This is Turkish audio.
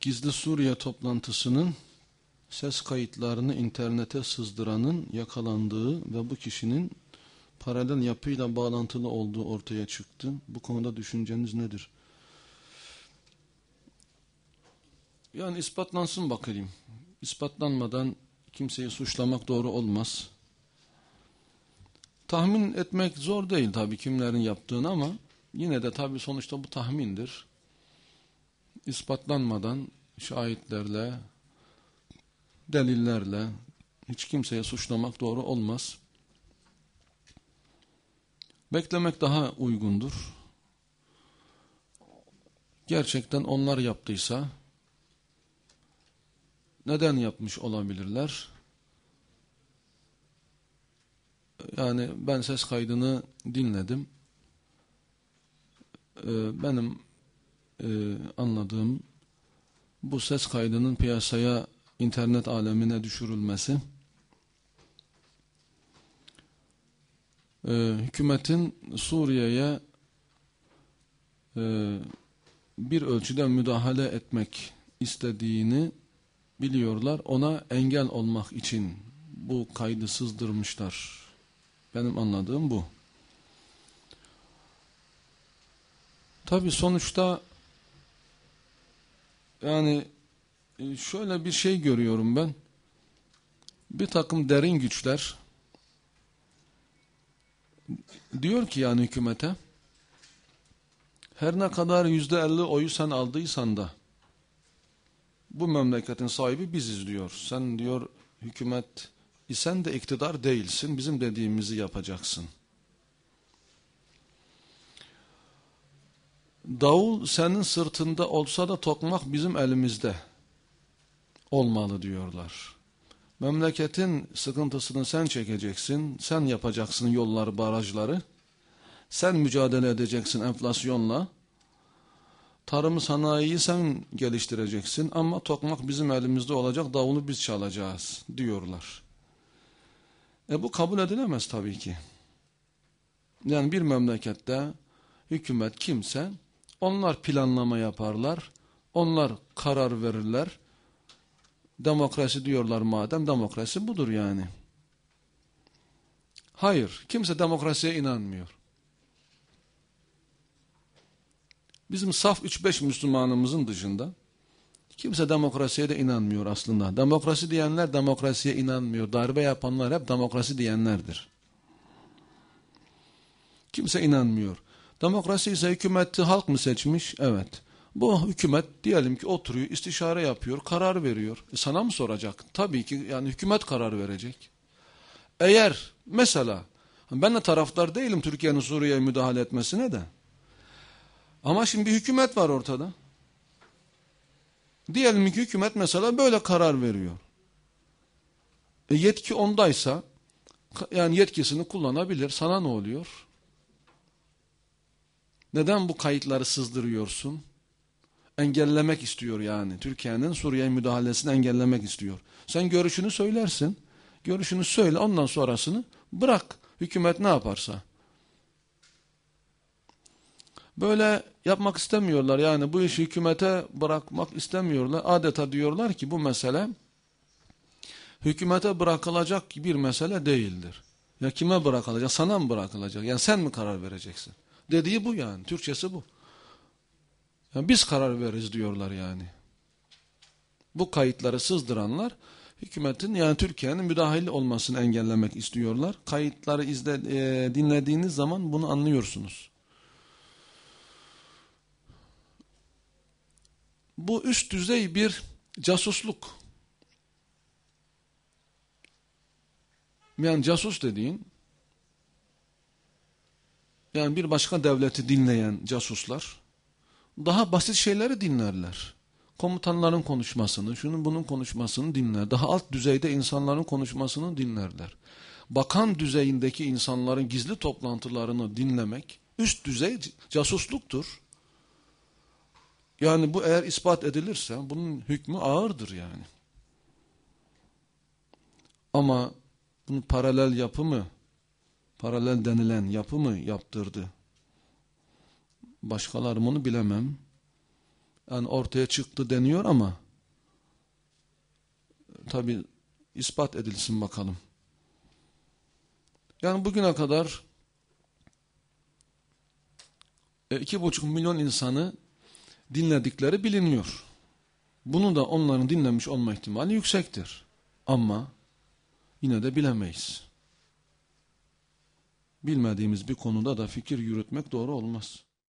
Gizli Suriye toplantısının ses kayıtlarını internete sızdıranın yakalandığı ve bu kişinin paralel yapıyla bağlantılı olduğu ortaya çıktı. Bu konuda düşünceniz nedir? Yani ispatlansın bakayım. İspatlanmadan kimseyi suçlamak doğru olmaz. Tahmin etmek zor değil tabii kimlerin yaptığını ama yine de tabii sonuçta bu tahmindir. İspatlanmadan şahitlerle, delillerle hiç kimseye suçlamak doğru olmaz. Beklemek daha uygundur. Gerçekten onlar yaptıysa neden yapmış olabilirler? Yani ben ses kaydını dinledim. Benim anladığım bu ses kaydının piyasaya, internet alemine düşürülmesi hükümetin Suriye'ye bir ölçüde müdahale etmek istediğini biliyorlar. Ona engel olmak için bu kaydı sızdırmışlar. Benim anladığım bu. Tabii sonuçta yani şöyle bir şey görüyorum ben. Bir takım derin güçler diyor ki yani hükümete her ne kadar %50 oyu sen aldıysan da bu memleketin sahibi biziz diyor. Sen diyor hükümet isen de iktidar değilsin. Bizim dediğimizi yapacaksın. Davul senin sırtında olsa da tokmak bizim elimizde olmalı diyorlar. Memleketin sıkıntısını sen çekeceksin. Sen yapacaksın yolları, barajları. Sen mücadele edeceksin enflasyonla. Tarım sanayiyi sen geliştireceksin ama tokmak bizim elimizde olacak, davulu biz çalacağız diyorlar. Bu kabul edilemez tabii ki. Yani bir memlekette hükümet kimse, onlar planlama yaparlar, onlar karar verirler. Demokrasi diyorlar madem, demokrasi budur yani. Hayır, kimse demokrasiye inanmıyor. Bizim saf 3-5 Müslümanımızın dışında kimse demokrasiye de inanmıyor aslında. Demokrasi diyenler demokrasiye inanmıyor. Darbe yapanlar hep demokrasi diyenlerdir. Kimse inanmıyor. Demokrasi ise hükümeti halk mı seçmiş? Evet. Bu hükümet diyelim ki oturuyor, istişare yapıyor, karar veriyor. Sana mı soracak? Tabii ki yani hükümet karar verecek. Eğer mesela ben de taraftar değilim Türkiye'nin Suriye'ye müdahale etmesine de. Ama şimdi bir hükümet var ortada. Diyelim ki hükümet mesela böyle karar veriyor. Yetki ondaysa yani yetkisini kullanabilir. Sana ne oluyor? Neden bu kayıtları sızdırıyorsun? Engellemek istiyor yani. Türkiye'nin Suriye müdahalesini engellemek istiyor. Sen görüşünü söylersin. Görüşünü söyle, ondan sonrasını bırak. Hükümet ne yaparsa. Böyle yapmak istemiyorlar. Yani bu işi hükümete bırakmak istemiyorlar. Adeta diyorlar ki bu mesele hükümete bırakılacak bir mesele değildir. Ya kime bırakılacak? Sana mı bırakılacak? Yani sen mi karar vereceksin? Dediği bu yani. Türkçesi bu. Yani biz karar veririz diyorlar yani. Bu kayıtları sızdıranlar hükümetin yani Türkiye'nin müdahil olmasını engellemek istiyorlar. Kayıtları dinlediğiniz zaman bunu anlıyorsunuz. Bu üst düzey bir casusluk. Yani casus dediğin yani bir başka devleti dinleyen casuslar daha basit şeyleri dinlerler. Komutanların konuşmasını, şunun bunun konuşmasını dinler. Daha alt düzeyde insanların konuşmasını dinlerler. Bakan düzeyindeki insanların gizli toplantılarını dinlemek üst düzey casusluktur. Yani bu eğer ispat edilirse bunun hükmü ağırdır yani. Ama bunun paralel yapı mı, paralel denilen yapı mı yaptırdı? Başkaları bunu bilemem. yani ortaya çıktı deniyor ama tabi ispat edilsin bakalım. Yani bugüne kadar 2,5 milyon insanı dinledikleri biliniyor. Bunu da onların dinlemiş olma ihtimali yüksektir. Ama yine de bilemeyiz. Bilmediğimiz bir konuda da fikir yürütmek doğru olmaz.